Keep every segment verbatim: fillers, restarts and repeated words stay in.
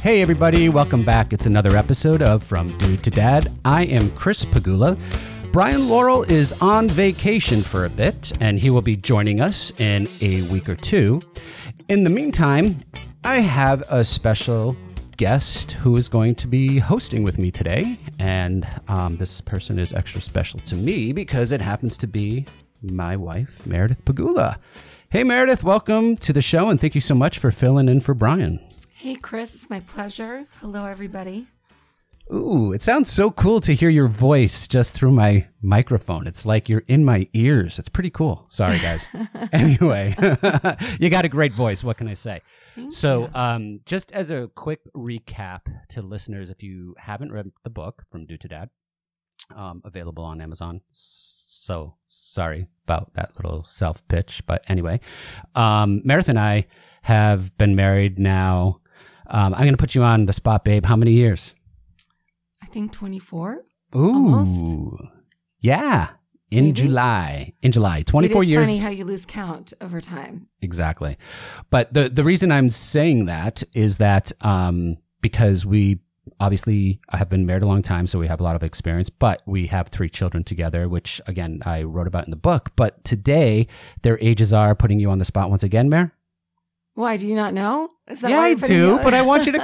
Hey everybody, welcome back. It's another episode of From Dude to Dad. I am Chris Pagula. Brian Laurel is on vacation for a bit, and he will be joining us in a week or two. In the meantime, I have a special guest who is going to be hosting with me today, and um, this person is extra special to me because it happens to be my wife, Meredith Pagula. Hey Meredith, welcome to the show, and thank you so much for filling in for Brian. Hey, Chris, it's my pleasure. Hello, everybody. Ooh, it sounds so cool to hear your voice just through my microphone. It's like you're in my ears. It's pretty cool. Sorry, guys. Anyway, you got a great voice. What can I say? Thank so you. um, just as a quick recap to listeners, if you haven't read the book, From Dude to Dad, um, available on Amazon. So sorry about that little self pitch. But anyway, um, Meredith and I have been married now. Um, I'm going to put you on the spot, babe. How many years? I think twenty-four. Ooh, Almost. Yeah, in Maybe. July. In July, twenty-four It is years. funny how you lose count over time. Exactly. But the the reason I'm saying that is that um, because we obviously have been married a long time, so we have a lot of experience, but we have three children together, which again, I wrote about in the book. But today, their ages are putting you on the spot once again, Mare? Why, do you not know? Is that Yeah, why I you're putting do, me- but I want you to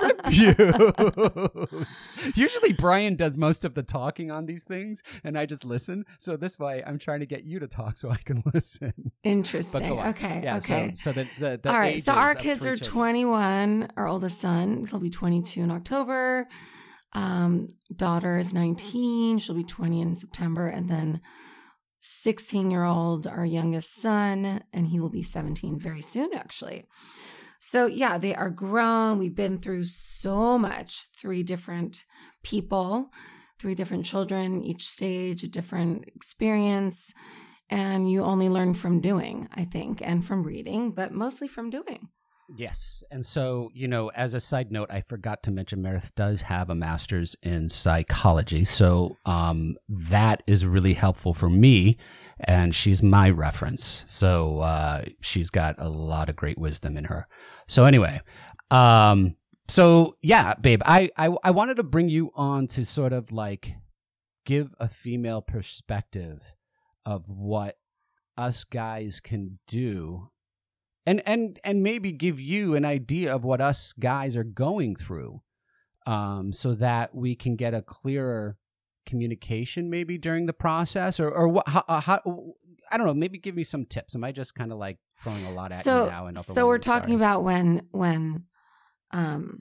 contribute. Usually Brian does most of the talking on these things, and I just listen. So this way, I'm trying to get you to talk so I can listen. But Interesting. go on. Okay. Yeah, okay. So, so the, the, the All right. So ages our of kids three are children. twenty-one. Our oldest son, he'll be twenty-two in October. Um, daughter is nineteen. She'll be twenty in September. And then sixteen-year-old, our youngest son, and he will be seventeen very soon, actually. So yeah, they are grown. We've been through so much. Three different people, three different children, each stage, a different experience. And you only learn from doing, I think, and from reading, but mostly from doing. Yes. And so, you know, as a side note, I forgot to mention Meredith does have a master's in psychology. So um, that is really helpful for me. And she's my reference. So uh, she's got a lot of great wisdom in her. So anyway, um, so yeah, babe, I, I, I wanted to bring you on to sort of like give a female perspective of what us guys can do. And and and maybe give you an idea of what us guys are going through, um, so that we can get a clearer communication maybe during the process, or or what? How, how, I don't know. Maybe give me some tips. Am I just kind of like throwing a lot at So, you now? And so we're talking Sorry. about when, when, um,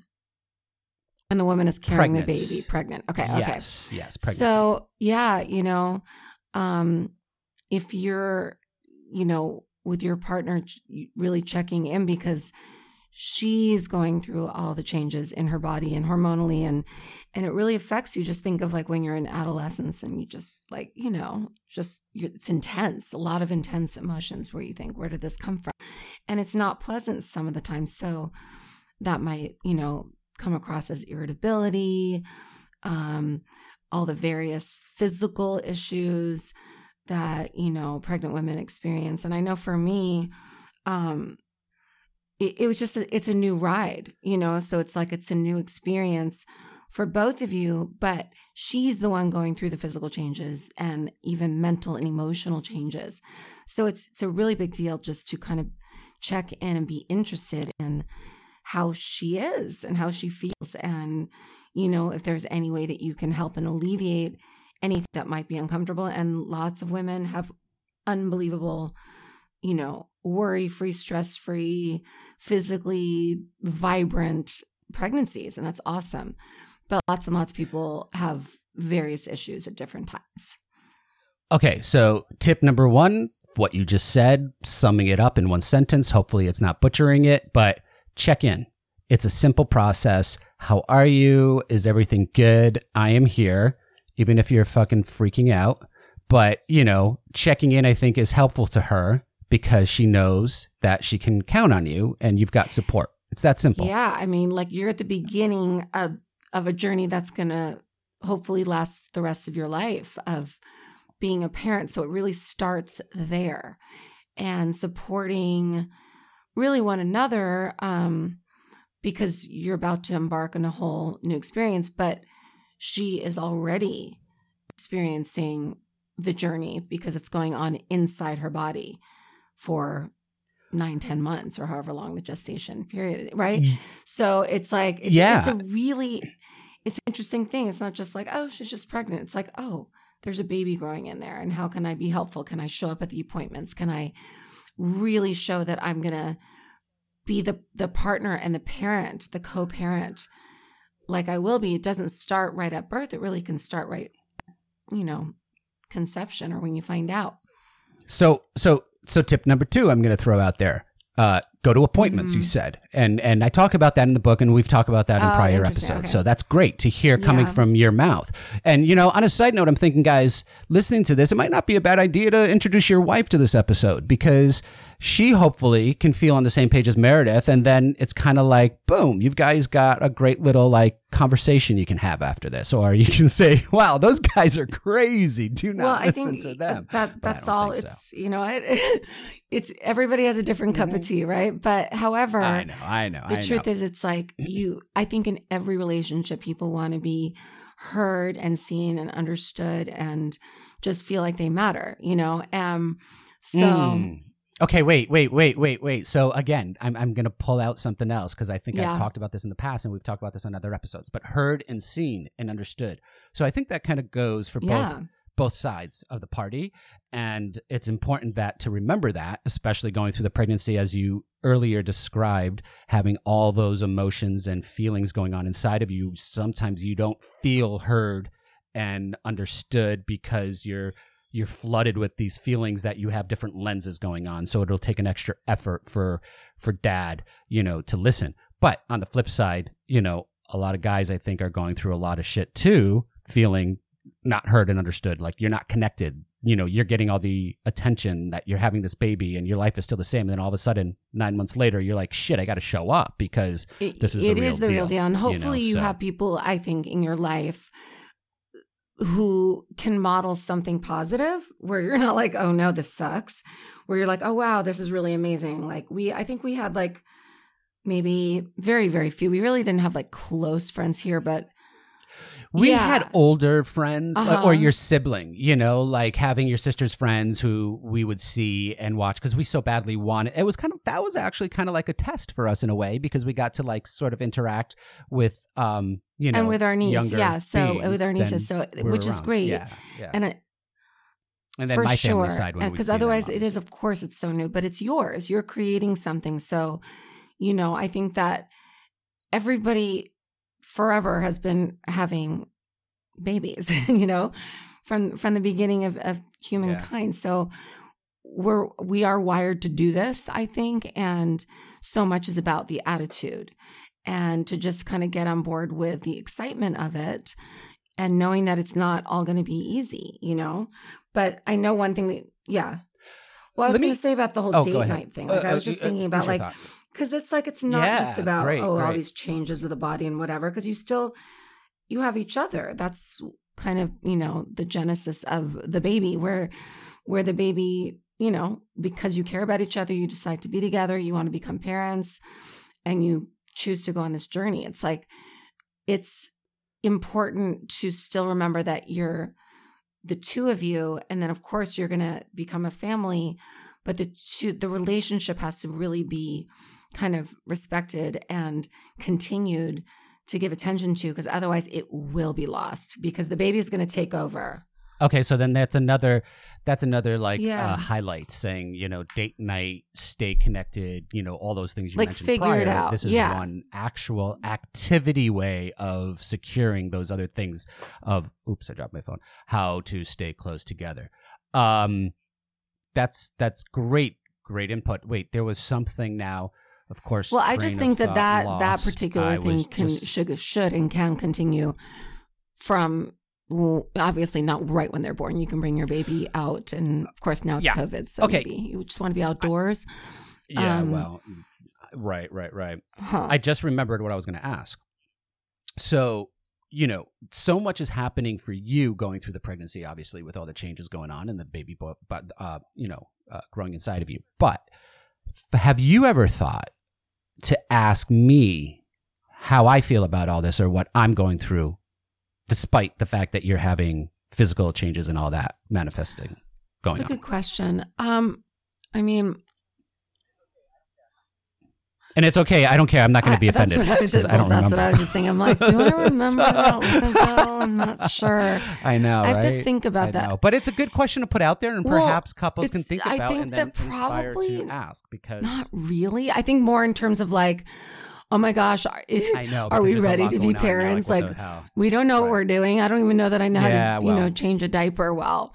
when the woman is carrying Pregnant. the baby, pregnant. Okay, okay. Yes, yes, pregnancy. So yeah, you know, um, if you're, you know, with your partner ch- really checking in because she's going through all the changes in her body and hormonally, and and it really affects you. Just think of like when you're in adolescence and you just like, you know, just you it's intense, a lot of intense emotions where you think, where did this come from? And it's not pleasant some of the time. So that might, you know, come across as irritability, um, all the various physical issues that, you know, pregnant women experience. And I know for me, um, it, it was just, a, it's a new ride, you know, so it's like, it's a new experience for both of you, but she's the one going through the physical changes and even mental and emotional changes. So it's, it's a really big deal just to kind of check in and be interested in how she is and how she feels. And, you know, if there's any way that you can help and alleviate anything that might be uncomfortable. And lots of women have unbelievable, you know, worry-free, stress-free, physically vibrant pregnancies. And that's awesome. But lots and lots of people have various issues at different times. Okay, so tip number one, what you just said, summing it up in one sentence. Hopefully it's not butchering it, but check in. It's a simple process. How are you? Is everything good? I am here. Even if you're fucking freaking out. But, you know, checking in, I think, is helpful to her because she knows that she can count on you and you've got support. It's that simple. Yeah. I mean, like you're at the beginning of, of a journey that's going to hopefully last the rest of your life of being a parent. So it really starts there and supporting really one another. Um, because you're about to embark on a whole new experience, but she is already experiencing the journey because it's going on inside her body for nine, ten months or however long the gestation period, right? So it's like, it's, yeah. it's a really, it's an interesting thing. It's not just like, oh, she's just pregnant. It's like, oh, there's a baby growing in there. And how can I be helpful? Can I show up at the appointments? Can I really show that I'm going to be the, the partner and the parent, the co-parent, like I will be? It doesn't start right at birth. It really can start right, you know, conception or when you find out. So, so, so tip number two, I'm going to throw out there. Uh, go to appointments, mm-hmm. you said. And and I talk about that in the book, and we've talked about that in oh, prior episodes. Okay. So that's great to hear coming yeah. from your mouth. And, you know, on a side note, I'm thinking, guys, listening to this, it might not be a bad idea to introduce your wife to this episode, because she hopefully can feel on the same page as Meredith. And then it's kind of like, boom, you guys got a great little like conversation you can have after this. Or you can say, wow, those guys are crazy. Do not well, listen I think to them. That, that's all. It's, so. you know, it, it's everybody has a different cup mm-hmm. of tea, right? But however, I know, I know. The I truth know. is, it's like you, I think in every relationship, people want to be heard and seen and understood and just feel like they matter, you know? Um, so. Mm. Okay, wait, wait, wait, wait, wait. So again, I'm I'm going to pull out something else because I think yeah. I've talked about this in the past and we've talked about this on other episodes, but heard and seen and understood. So I think that kind of goes for yeah. both both sides of the party. And it's important that to remember that, especially going through the pregnancy, as you earlier described, having all those emotions and feelings going on inside of you. Sometimes you don't feel heard and understood because you're you're flooded with these feelings that you have different lenses going on. So it'll take an extra effort for, for dad, you know, to listen. But on the flip side, you know, a lot of guys I think are going through a lot of shit too, feeling not heard and understood. Like you're not connected, you know, you're getting all the attention that you're having this baby and your life is still the same. And then all of a sudden, nine months later, you're like, shit, I got to show up because this is the it real is the deal, real deal. And hopefully you, know, you so. have people, I think, in your life who can model something positive where you're not like, oh no, this sucks. Where you're like, oh wow, this is really amazing. Like we, I think we had like maybe very, very few. We really didn't have like close friends here, but we yeah. had older friends uh-huh. or your sibling, you know, like having your sister's friends who we would see and watch because we so badly wanted. It was kind of, that was actually kind of like a test for us in a way because we got to like sort of interact with, um, you know, and with our niece. Yeah. So with our nieces. So, we which is great. Yeah. yeah. And it, And then for my sure. family side when because otherwise it is, of course, it's so new, but it's yours. You're creating something. So, you know, I think that everybody forever has been having babies, you know, from from the beginning of, of humankind. Yeah. So we're we are wired to do this, I think, and so much is about the attitude and to just kind of get on board with the excitement of it and knowing that it's not all going to be easy, you know. But I know one thing that, yeah. Well, I was going to say about the whole oh, date night thing. Like uh, I was just uh, thinking about like, because it's like, it's not yeah, just about, great, oh, great. all these changes of the body and whatever, because you still, you have each other. That's kind of, you know, the genesis of the baby where, where the baby, you know, because you care about each other, you decide to be together, you want to become parents and you choose to go on this journey. It's like, it's important to still remember that you're the two of you. And then of course you're going to become a family, but the two, the relationship has to really be kind of respected and continued to give attention to, because otherwise it will be lost because the baby is going to take over. Okay, so then that's another that's another like yeah. uh, highlight saying, you know, date night, stay connected, you know, all those things you like mentioned figure prior. It out. This is yeah. one actual activity way of securing those other things of oops, I dropped my phone. How to stay close together. Um that's that's great, great input. Wait, there was something now. Of course. Well, I just think that that, lost. that particular I thing can just... should, should and can continue from, well, obviously not right when they're born. You can bring your baby out. And of course, now it's yeah. COVID. So okay. maybe you just want to be outdoors. I, yeah, um, well, right, right, right. Huh. I just remembered what I was going to ask. So, you know, so much is happening for you going through the pregnancy, obviously, with all the changes going on and the baby, boy, but, uh, you know, uh, growing inside of you. But have you ever thought to ask me how I feel about all this or what I'm going through, despite the fact that you're having physical changes and all that manifesting going on? That's a good question. Um, I mean, and it's okay. I don't care. I'm not going to be offended. That's what I was just, I don't well, that's remember. what I was just thinking. I'm like, do I remember So- that long ago? I'm not sure. I know, I have right? to think about I that. know. But it's a good question to put out there, and Well, perhaps couples can it's- think I about think and then that inspire probably to ask because Not really. I think more in terms of like, oh my gosh, are, I know. are we because there's a ready lot to be going on. You're parents? what Like, the hell? we don't know what Right. we're doing. I don't even know that I know Yeah, how to, you well. know, change a diaper well.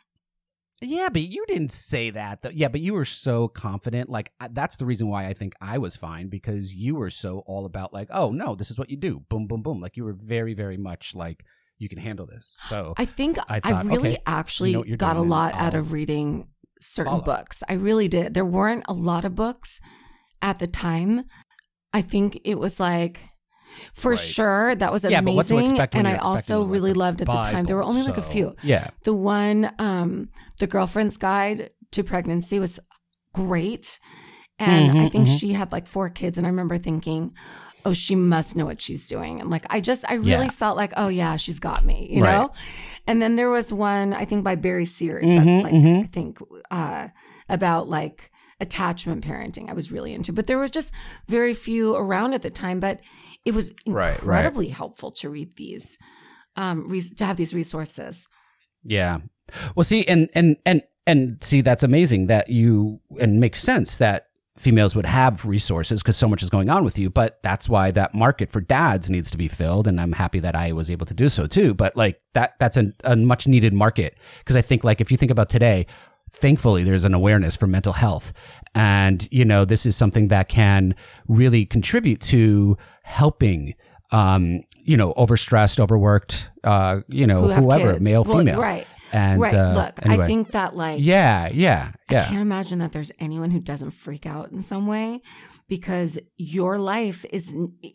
Yeah, but you didn't say that. Though. Yeah, but you were so confident. Like I- that's the reason why I think I was fine because you were so all about like, oh no, this is what you do. Boom, boom, boom. Like you were very, very much like you can handle this. So I think I I, thought, really okay, actually you know what you're got a doing and lot out I'll of reading certain follow. books. I really did. There weren't a lot of books at the time. I think it was like, for Right. sure, that was Yeah, but what to amazing. expect when And I you're expecting also was, like, really the loved at the time. There were Bible, only like a so- few. Yeah. The one, um, The Girlfriend's Guide to Pregnancy was great. And Mhm, I think mhm. she had like four kids. And I remember thinking, oh, she must know what she's doing. And like, I just, I really Yeah. felt like, oh yeah, she's got me, you Right. know? And then there was one, I think by Barry Sears, Mhm, that like, mhm. I think, uh, about like attachment parenting I was really into, but there were just very few around at the time, but it was Right, right. incredibly helpful to read these, um, re- to have these resources. Yeah. Well, see, and and and and see, that's amazing that you and makes sense that females would have resources because so much is going on with you. But that's why that market for dads needs to be filled, and I'm happy that I was able to do so too. But like that, that's a, a much needed market because I think like if you think about today. Thankfully, there's an awareness for mental health. And, you know, this is something that can really contribute to helping, um, you know, overstressed, overworked, uh, you know, Who have whoever, kids. male, Well, female. right. And, right. uh, Look, anyway. I think that like, Yeah, yeah, I yeah. can't imagine that there's anyone who doesn't freak out in some way because your life is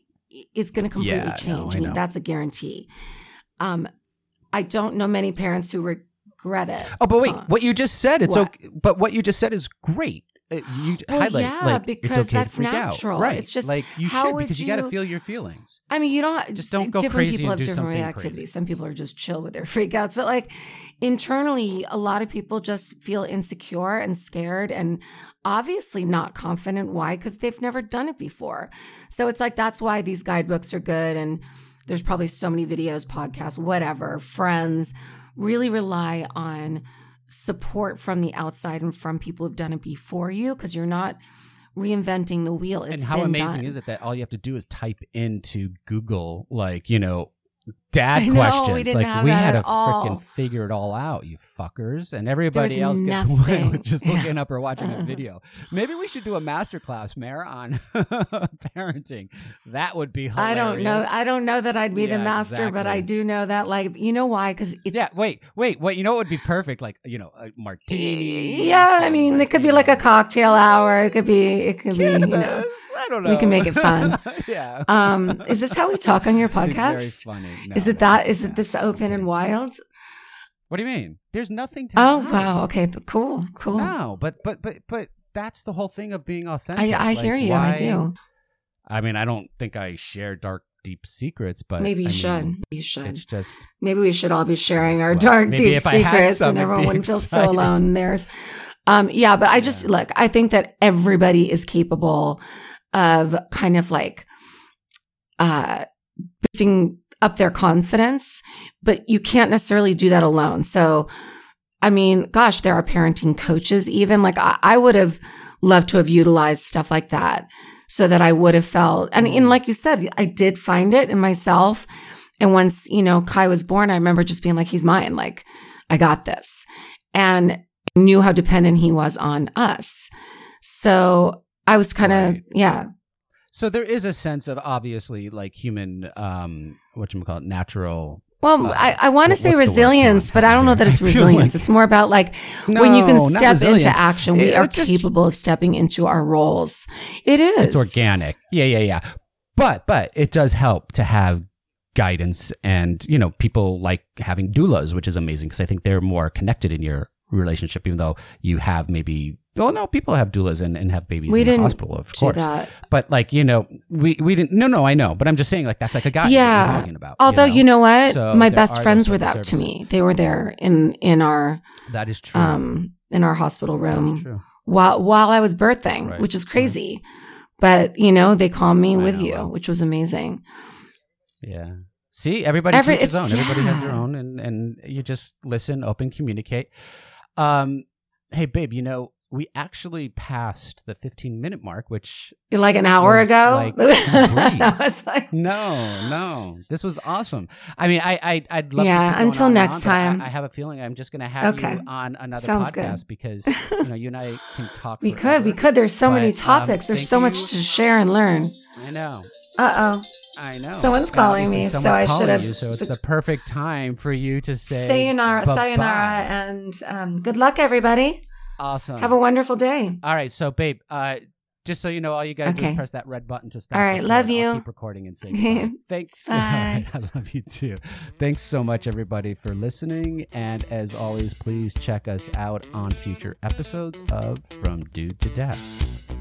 is going to completely Yeah, no, change. I I mean, know. that's a guarantee. Um, I don't know many parents who regret it. Oh, but wait, Huh. what you just said, it's What? okay. But what you just said is great. Uh, You Well, highlight, yeah, like, because it's okay that's to freak natural. Out. Right. It's just, like you how should would because you, got to you- feel your feelings. I mean, you don't Just don't go different crazy people and have do different something reactivities. crazy. Some people are just chill with their freakouts, but like internally, a lot of people just feel insecure and scared and obviously not confident. Why? Because they've never done it before. So it's like that's why these guidebooks are good. And there's probably so many videos, podcasts, whatever, friends really rely on support from the outside and from people who've done it before you because you're not reinventing the wheel. It's And how been amazing done. is it that all you have to do is type into Google, like, you know, dad I know, we questions. didn't like have we that had to at all. freaking figure it all out, you fuckers. And everybody There's else gets nothing. away with just Yeah. looking up or watching a video. Maybe we should do a masterclass, Mare, on parenting. That would be hilarious. I don't know. I don't know that I'd be the Yeah, master, but I exactly. do know that, like, you know why? Because it's Yeah, wait, wait, wait. You know what would be perfect? Like, you know, a martini. yeah. I mean, it could be like a cocktail hour. It could be. It could be. You know. Cannabis. I don't know. We can make it fun. yeah. Um, is this how we talk on your It's very podcast? funny. No, Is it no, that? Is yeah. it this open and wild? What do you mean? There's nothing to Oh hide. wow. Okay. Cool. Cool. No, but but but but that's the whole thing of being authentic. I I Like, hear you. I why- do. I mean, I don't think I share dark, deep secrets, but Maybe you I should. mean, You should. It's just Maybe we should all be sharing our Well, dark, maybe deep if I had secrets, some, and it'd everyone be wouldn't feel so exciting. alone in theirs. Um, yeah, but I just Yeah. look. I think that everybody is capable of kind of like uh, boosting up their confidence, but you can't necessarily do that alone. So, I mean, gosh, there are parenting coaches. Even like I, I would have loved to have utilized stuff like that, so that I would have felt. And, and like you said, I did find it in myself. And once, you know, Kai was born, I remember just being like, he's mine. Like, I got this. And knew how dependent he was on us. So I was kind of, Right. yeah. so there is a sense of obviously like human, um, whatchamacallit, natural. Well, Uh, I, I want to what- say what's the word? resilience, Come on, but I don't know that it's I feel resilience. like- It's more about like when you can No, not step into resilience. action, we It- are it's just- capable of stepping into our roles. It is. It's organic. Yeah, yeah, yeah. But but it does help to have guidance and, you know, people like having doulas, which is amazing because I think they're more connected in your relationship, even though you have maybe, oh no, people have doulas and, and have babies we in didn't the hospital, of do course. that. But like, you know, we, we didn't, no, no, I know, but I'm just saying like, that's like a guy yeah. you're talking about. Although, you know, you know what? So my there best are friends those were sort of that to services. me. They were there in, in our, That is true. um, in our hospital That is room true. while, while I was birthing, Right. which is crazy. But, you know, they called me I with know, you, wow. which was amazing. Yeah. See, everybody Every- teaches his own. it's- Everybody has their yeah. own, and, and you just listen, open, communicate. Um, hey, babe, you know, we actually passed the fifteen minute mark, which Like an hour was ago? like I breeze. was like, no, no, this was awesome. I mean, I, I I'd love Yeah, to keep going until on and next on, but I- time. I, have a feeling I'm just going to have Okay. you on another Sounds podcast good. because you know you and I can talk. we forever. could, we could. There's so many But, um, topics. There's thank so you. much to share and learn. I know. Uh oh. I know. Someone's And calling obviously me, so someone's I calling should have- you, So it's the perfect time for you to say Sayonara, bye-bye. sayonara, and um, good luck, everybody. Awesome. Have a wonderful day. All right, so babe, uh, just so you know, all you guys do Okay. is press that red button to stop. All right, recording. love I'll you. keep recording and say goodbye. Thanks. Bye. I love you too. Thanks so much, everybody, for listening. And as always, please check us out on future episodes of From Dude to Dad.